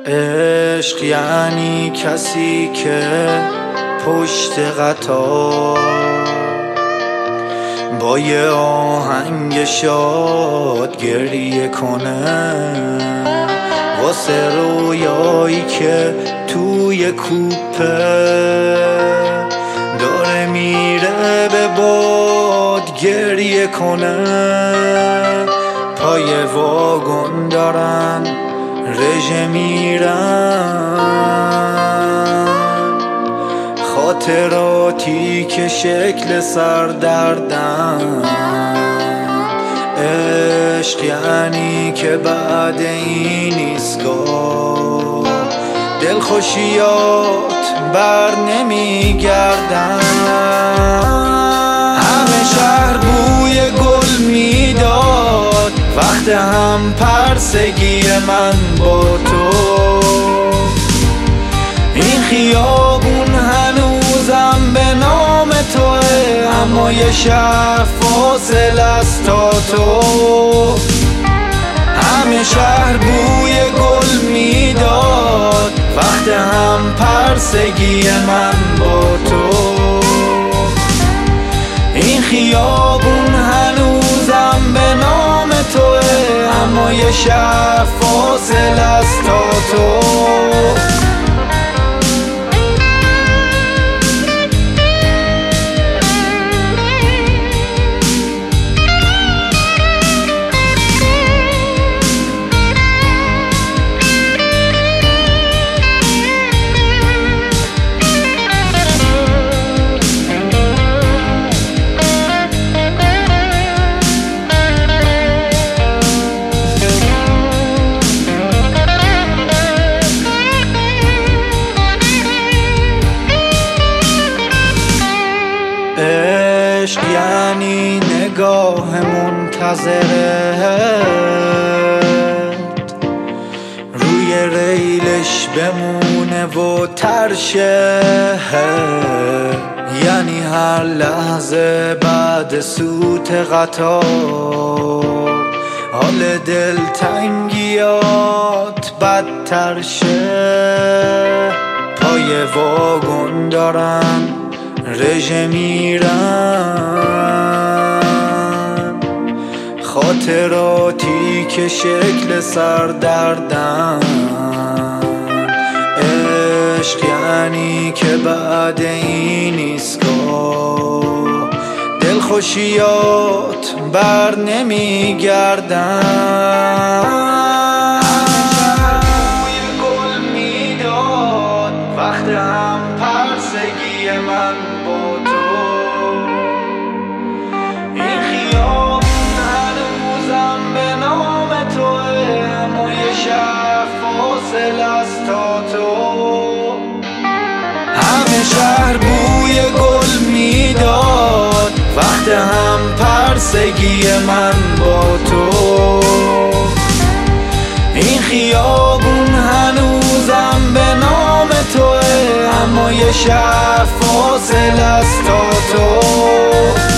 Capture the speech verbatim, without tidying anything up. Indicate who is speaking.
Speaker 1: عشق یعنی کسی که پشت قطار با یه آهنگ شاد گریه کنه واسه رویایی که توی کوپه داره میره به باد گریه کنه. پای واگن دارن رژه میرن، خاطراتی که شکل سردردن. عشق یعنی که بعد این ایستگاه دلخوشیات بر نمیگردن. همه شهر بوی گل میداد وقت هم پرسگی من با تو. این خیابون هنوزم به نام توه، اما یه شهر فاصل است تا تو. همه شهر بوی گل میداد وقت هم پرسگی من با تو. این خیابون هنوزم به نام توه، اما یه شهر فاصل است تا تو. عشق یعنی نگاه منتظرت روی ریلش بمونه و ترشه، یعنی هر لحظه بعد سوت قطار حال دلتنگیات بدتر شه. پای واگن دارن رژه میرن، خاطراتی که شکل سردردن. عشق یعنی که بعد این ایستگاه دلخوشیات بر نمیگردن. بوی گل میداد وقت هم پرسگی من با تو. این خیابون هنوزم به نام توه، اما یه شهر فاصل است تا تو. همه شهر بوی گل میداد وقت هم پرسگی من با تو. این خیابون هنوزم به نام توه، اما یه شهر فاصل است تا تو.